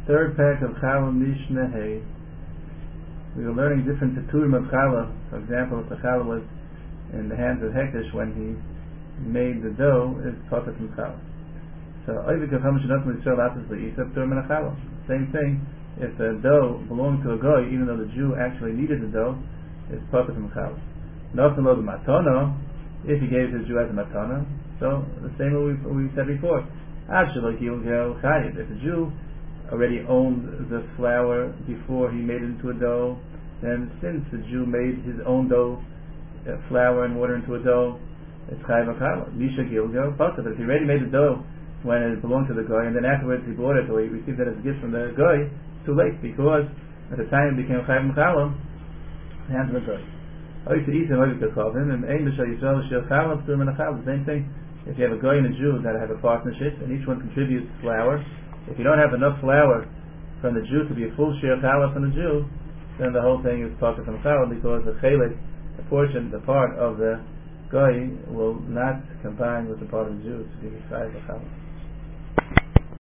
Third pack of Challah Mishnah Hey. We were learning different Teturim of Challah. For example, if the Challah was in the hands of Hekdesh when he made the dough, it's Pater from Challah. So, same thing, if the dough belonged to a Goy, even though the Jew actually needed the dough, it's Pater from Challah. If he gave it to the Jew as a matana, so the same way we said before. If the Jew already owned the flour before he made it into a dough, then since the Jew made his own dough, flour and water into a dough, it's chayav akala. Misha gilgal pasa. But if he already made the dough when it belonged to the guy, and then afterwards he bought it or he received it as a gift from the guy, it's too late, because at the time it became chayav akala, the hands of the guy. And the same thing, if you have a guy and a Jew that have a partnership and each one contributes flour, if you don't have enough flour from the Jew to be a full share challah from the Jew, then the whole thing is part from challah, because the chelik, the portion, the part of the guy will not combine with the part of the Jew to be chayav challah.